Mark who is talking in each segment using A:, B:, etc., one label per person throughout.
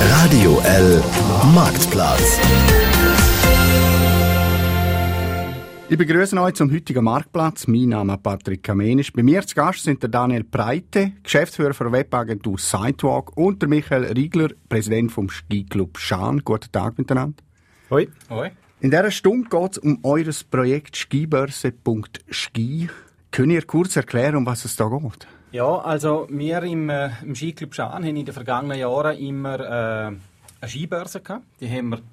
A: Radio L Marktplatz.
B: Ich begrüße euch zum heutigen Marktplatz. Mein Name ist Patrick Kamenisch. Bei mir zu Gast sind der Daniel Breite, Geschäftsführer der Webagentur Sidewalk, und der Michael Riegler, Präsident vom Skiclub Schaan. Guten Tag miteinander.
C: Hoi.
D: Hoi.
B: In dieser Stunde geht es um eures Projekt skibörse.ski. Könnt ihr kurz erklären, um was es da geht?
D: Ja, also wir im Skiclub Schaan haben in den vergangenen Jahren immer eine Skibörse gehabt. Die haben wir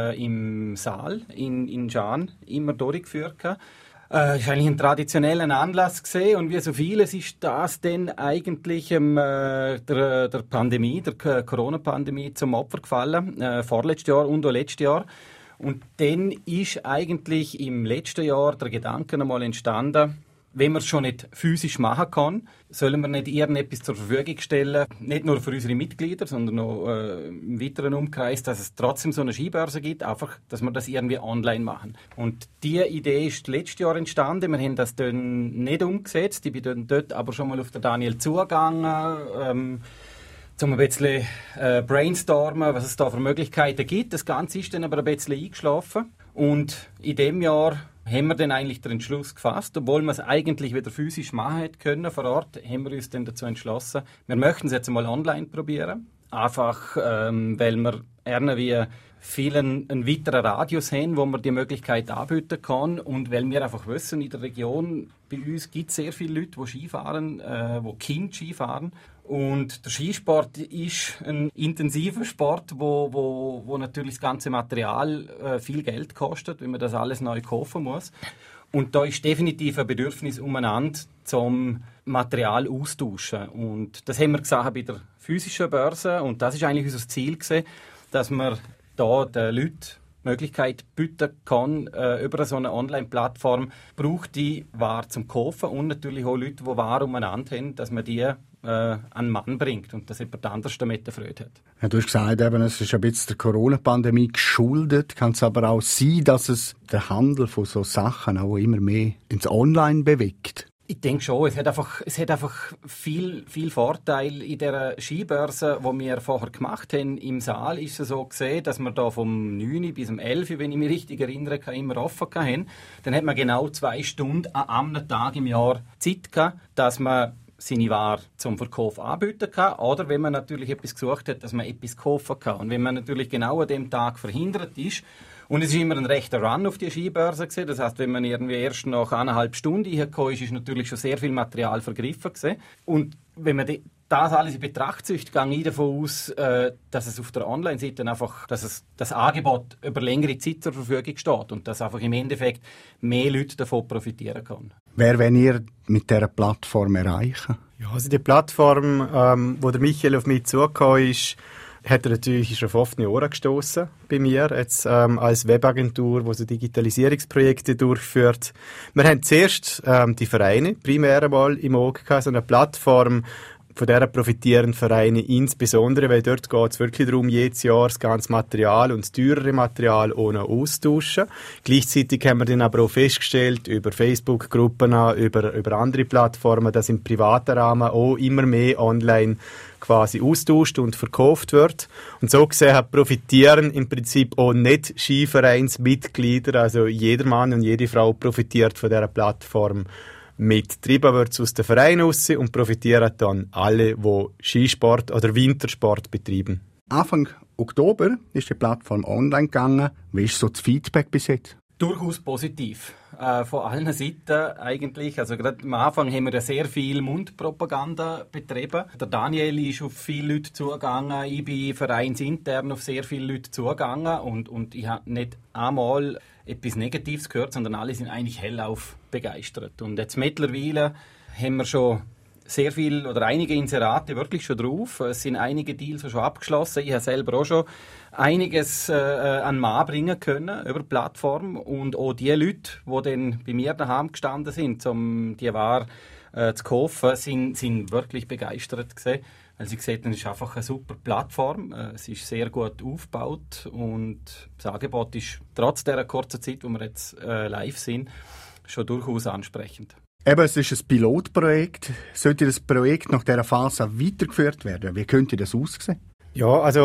D: im Saal in Schaan immer durchgeführt. Es war eigentlich ein traditioneller Anlass gewesen, und wie so vieles ist das dann eigentlich der Pandemie, der Corona-Pandemie zum Opfer gefallen, vorletztes Jahr und auch letztes Jahr. Und dann ist eigentlich im letzten Jahr der Gedanke einmal entstanden, wenn man es schon nicht physisch machen kann, sollen wir nicht irgendetwas zur Verfügung stellen, nicht nur für unsere Mitglieder, sondern auch im weiteren Umkreis, dass es trotzdem so eine Skibörse gibt, einfach, dass wir das irgendwie online machen. Und diese Idee ist letztes Jahr entstanden. Wir haben das dann nicht umgesetzt. Ich bin dann dort aber schon mal auf den Daniel zugegangen, um ein bisschen brainstormen, was es da für Möglichkeiten gibt. Das Ganze ist dann aber ein bisschen eingeschlafen. Und in diesem Jahr haben wir dann eigentlich den Entschluss gefasst, obwohl wir es eigentlich wieder physisch machen hätten können vor Ort, haben wir uns dann dazu entschlossen, wir möchten es jetzt einmal online probieren. Einfach, weil wir irgendwie vielen einen weiteren Radius haben, wo man die Möglichkeit anbieten kann, und weil wir einfach wissen, in der Region bei uns gibt es sehr viele Leute, die Skifahren, die Kinder Skifahren. Und der Skisport ist ein intensiver Sport, wo natürlich das ganze Material viel Geld kostet, wenn man das alles neu kaufen muss. Und da ist definitiv ein Bedürfnis umeinander zum Material austauschen. Und das haben wir gesehen bei der physischen Börse, und das ist eigentlich unser Ziel gewesen, dass man da den Leuten die Möglichkeit bieten kann, über so eine Online-Plattform braucht die Ware zum Kaufen, und natürlich auch Leute, die Ware umeinander haben, dass man die an den Mann bringt und dass jemand anderes damit Freude hat.
B: Ja, du hast gesagt, eben, es ist ein bisschen der Corona-Pandemie geschuldet. Kann es aber auch sein, dass es den Handel von so Sachen auch immer mehr ins Online bewegt?
D: Ich denke schon, es hat einfach viel Vorteil in der Skibörse, die wir vorher gemacht haben. Im Saal ist es so gesehen, dass wir da vom 9 bis 11, wenn ich mich richtig erinnere, immer offen hatten. Dann hat man genau 2 Stunden an einem Tag im Jahr Zeit gehabt, dass man seine Ware zum Verkauf anbieten kann, oder wenn man natürlich etwas gesucht hat, dass man etwas kaufen kann. Und wenn man natürlich genau an dem Tag verhindert ist, und es ist immer ein rechter Run auf die Skibörse gewesen, das heisst, wenn man irgendwie erst nach 1,5 Stunden reingekommen ist natürlich schon sehr viel Material vergriffen gewesen. Und wenn man das alles in Betracht zieht, gehe ich davon aus, dass es auf der Online-Seite einfach, dass das Angebot über längere Zeit zur Verfügung steht und dass einfach im Endeffekt mehr Leute davon profitieren können.
B: Wer wollt ihr mit dieser Plattform erreichen?
C: Ja, also die Plattform, wo der Michael auf mich zugekommen ist, hat er natürlich auf offene Ohren gestoßen bei mir, jetzt als Webagentur, die so Digitalisierungsprojekte durchführt. Wir haben zuerst die Vereine primär einmal im Auge gehabt, so eine Plattform, von der profitieren Vereine insbesondere, weil dort geht es wirklich darum, jedes Jahr das ganze Material und das teurere Material ohne austauschen. Gleichzeitig haben wir dann aber auch festgestellt, über Facebook-Gruppen, über andere Plattformen, dass im privaten Rahmen auch immer mehr online quasi austauscht und verkauft wird. Und so gesehen profitieren im Prinzip auch nicht Skivereinsmitglieder, also jeder Mann und jede Frau profitiert von dieser Plattform mit. Treiben wird es aus den Vereinen raus und profitieren dann alle, die Skisport oder Wintersport betreiben.
B: Anfang Oktober ist die Plattform online gegangen. Wie ist so das Feedback bis jetzt?
D: Durchaus positiv. Von allen Seiten eigentlich. Also gerade am Anfang haben wir ja sehr viel Mundpropaganda betrieben. Der Daniel ist auf viele Leute zugegangen. Ich bin vereinsintern auf sehr viele Leute zugegangen. Und ich habe nicht einmal etwas Negatives gehört, sondern alle sind eigentlich hellauf begeistert. Und jetzt mittlerweile haben wir schon sehr viel oder einige Inserate wirklich schon drauf. Es sind einige Deals schon abgeschlossen. Ich habe selber auch schon einiges an den Mann bringen können über die Plattform. Und auch die Leute, die dann bei mir daheim gestanden sind, um die Ware zu kaufen, sind wirklich begeistert gewesen. Weil sie gesagt haben, es ist einfach eine super Plattform. Es ist sehr gut aufgebaut und das Angebot ist trotz dieser kurzen Zeit, wo wir jetzt live sind, schon durchaus ansprechend.
B: Eben, es ist ein Pilotprojekt. Sollte das Projekt nach dieser Phase weitergeführt werden? Wie könnte das aussehen?
C: Ja, also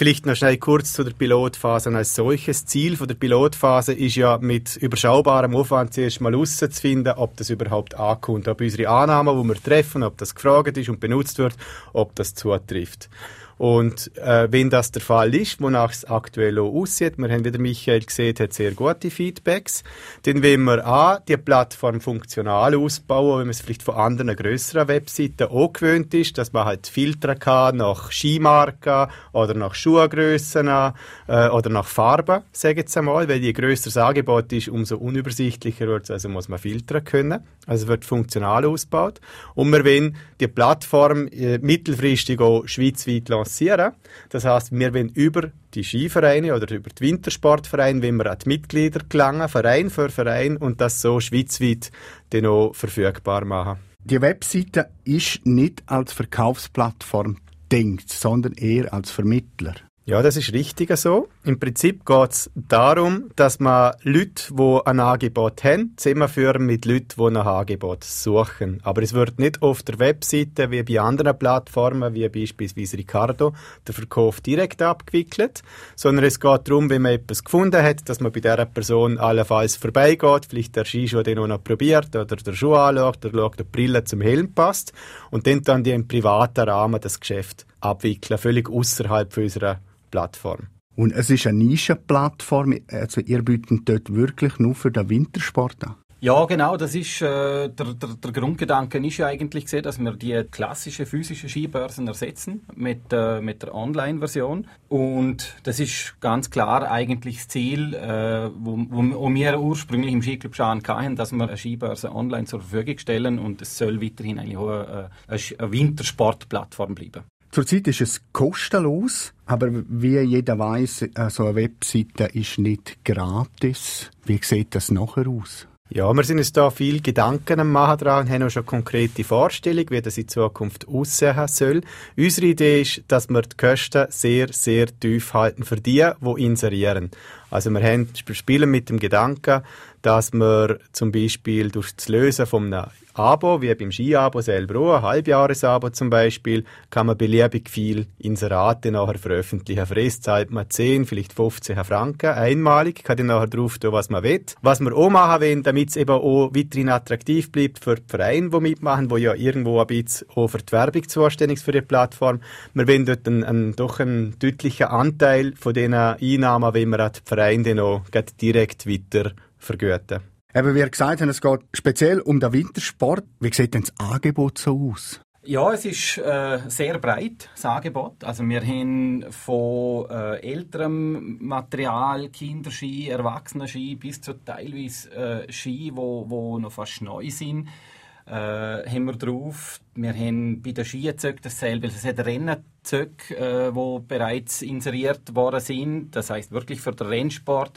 C: Vielleicht noch schnell kurz zu der Pilotphase als solches. Ziel von der Pilotphase ist ja, mit überschaubarem Aufwand zuerst mal herauszufinden, ob das überhaupt ankommt, ob unsere Annahmen, die wir treffen, ob das gefragt ist und benutzt wird, ob das zutrifft. Und wenn das der Fall ist, wonach es aktuell auch aussieht, wir haben wieder Michael gesehen, hat sehr gute Feedbacks, dann wollen wir die Plattform funktional ausbauen, wenn man es vielleicht von anderen grösseren Webseiten auch gewöhnt ist, dass man halt filtern kann nach Skimarken oder nach Schuhgrössen oder nach Farben, sage ich jetzt einmal, weil je grösser das Angebot ist, umso unübersichtlicher wird es, also muss man filtern können. Also es wird funktional ausgebaut. Und wir wollen die Plattform mittelfristig auch schweizweit lancieren. Das heisst, wir wollen über die Skivereine oder über die Wintersportvereine, wenn wir an die Mitglieder gelangen, Verein für Verein, und das so schweizweit dann auch verfügbar machen.
B: Die Webseite ist nicht als Verkaufsplattform gedacht, sondern eher als Vermittler.
C: Ja, das ist richtig so. Im Prinzip geht es darum, dass man Leute, die ein Angebot haben, zusammenführen mit Leuten, die ein Angebot suchen. Aber es wird nicht auf der Webseite wie bei anderen Plattformen, wie beispielsweise Ricardo, der Verkauf direkt abgewickelt, sondern es geht darum, wenn man etwas gefunden hat, dass man bei dieser Person allenfalls vorbeigeht, vielleicht der Skischuh den noch probiert oder der Schuh anschaut oder schaut, ob die Brille zum Helm passt und dann die im privaten Rahmen das Geschäft abwickeln, völlig außerhalb unserer Plattform.
B: Und es ist eine Nischenplattform, also ihr bietet dort wirklich nur für den Wintersport an?
D: Ja, genau, das ist, der Grundgedanke ist ja eigentlich gesehen, dass wir die klassische physische Skibörsen ersetzen mit der Online-Version. Und das ist ganz klar eigentlich das Ziel, wo wir ursprünglich im Skiclub Schaan hatten, dass wir eine Skibörse online zur Verfügung stellen, und es soll weiterhin eigentlich auch eine Wintersportplattform bleiben.
B: Zurzeit ist es kostenlos, aber wie jeder weiss, so eine Webseite ist nicht gratis. Wie sieht das nachher aus?
C: Ja, wir sind uns da viel Gedanken am machen dran und haben auch schon konkrete Vorstellungen, wie das in Zukunft aussehen soll. Unsere Idee ist, dass wir die Kosten sehr, sehr tief halten für die inserieren. Also wir spielen mit dem Gedanken, dass wir zum Beispiel durch das Lösen von einem Abo, wie beim Ski-Abo selber auch, ein Halbjahresabo zum Beispiel, kann man beliebig viel Inserate nachher veröffentlichen. Für das zahlt man 10, vielleicht 15 Franken einmalig, kann dann nachher drauf tun, was man will. Was wir auch machen wollen, damit es eben auch weiterhin attraktiv bleibt für die Vereine, die mitmachen, die ja irgendwo ein bisschen auch für die Werbung zuständig sind für die Plattform. Wir wollen dort doch einen deutlichen Anteil von diesen Einnahmen, wenn wir an die Vereine dann auch direkt weiter vergüten.
B: Eben, wie ihr gesagt habt, es geht speziell um den Wintersport. Wie sieht denn das Angebot so aus?
D: Ja, es ist sehr breit, das Angebot. Also wir haben von älterem Material, Kinderski, Erwachsenenski, bis zu teilweise Ski, wo noch fast neu sind, haben wir drauf. Wir haben bei den Skizügen dasselbe. Es hat Rennenzüge, die bereits inseriert worden sind. Das heisst wirklich für den Rennsport.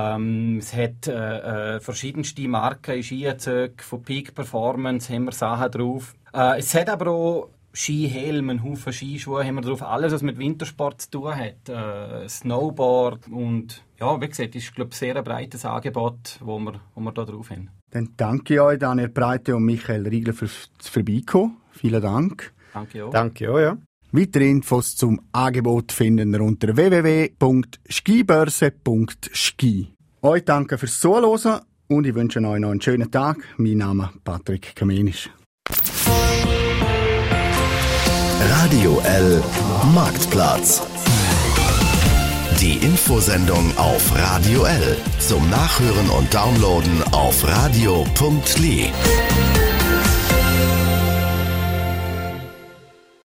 D: Es hat verschiedenste Marken in Skizügen. Von Peak Performance haben wir Sachen drauf. Es hat aber auch Skihelme, einen Haufen Skischuhe haben wir drauf. Alles, was mit Wintersport zu tun hat. Snowboard und ja, wie gesagt, ist, glaube ich, sehr ein breites Angebot, wo wir da drauf haben.
B: Dann danke ich euch, Daniel Breite und Michael Riegler, fürs Vorbeikommen. Vielen Dank.
D: Danke auch.
C: Danke auch, ja.
B: Weitere Infos zum Angebot finden ihr unter www.skibörse.ski. Euch danke fürs Zuhören und ich wünsche euch noch einen schönen Tag. Mein Name ist Patrick Kamenisch.
A: Radio L Marktplatz. Die Infosendung auf Radio L. Zum Nachhören und Downloaden auf radio.li.